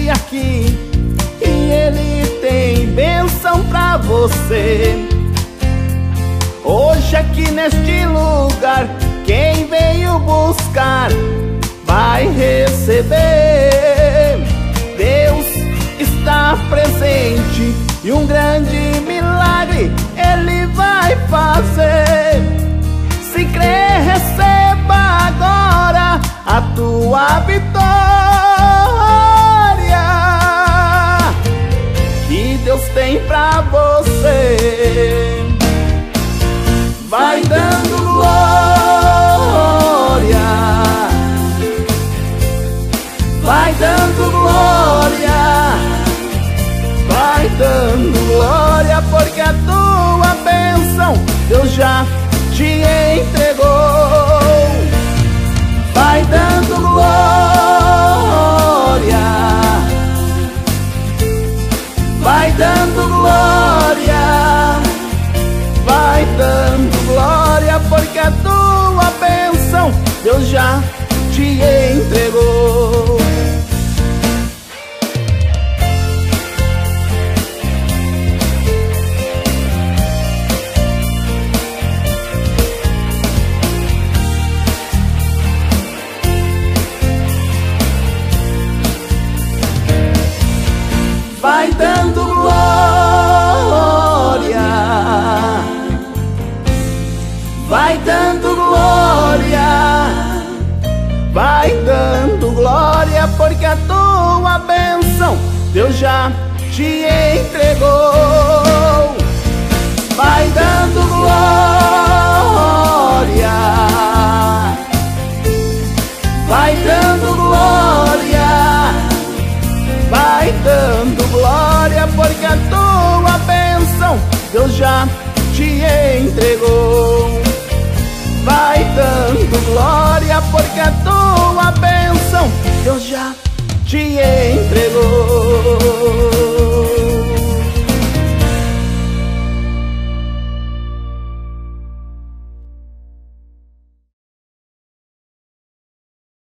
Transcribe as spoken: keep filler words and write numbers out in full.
chegue aqui e Ele tem bênção pra você. Hoje aqui neste lugar, quem veio buscar vai receber. Deus está presente e um grande milagre Ele vai fazer. Se crer, receba agora a tua vitória, que Deus tem pra você. Vai dando glória, vai dando glória, vai dando glória, porque a tua bênção Deus já te entregou. Vai dando glória, vai dando glória, vai dando glória, porque a tua bênção Deus já te entregou. Vai dando glória, vai dando glória, vai dando glória, porque a tua bênção Deus já te entregou. Vai dando glória, vai dando glória, vai dando glória, porque a tua bênção Deus já te entregou. Vai dando glória, porque a tua bênção Deus já te entregou.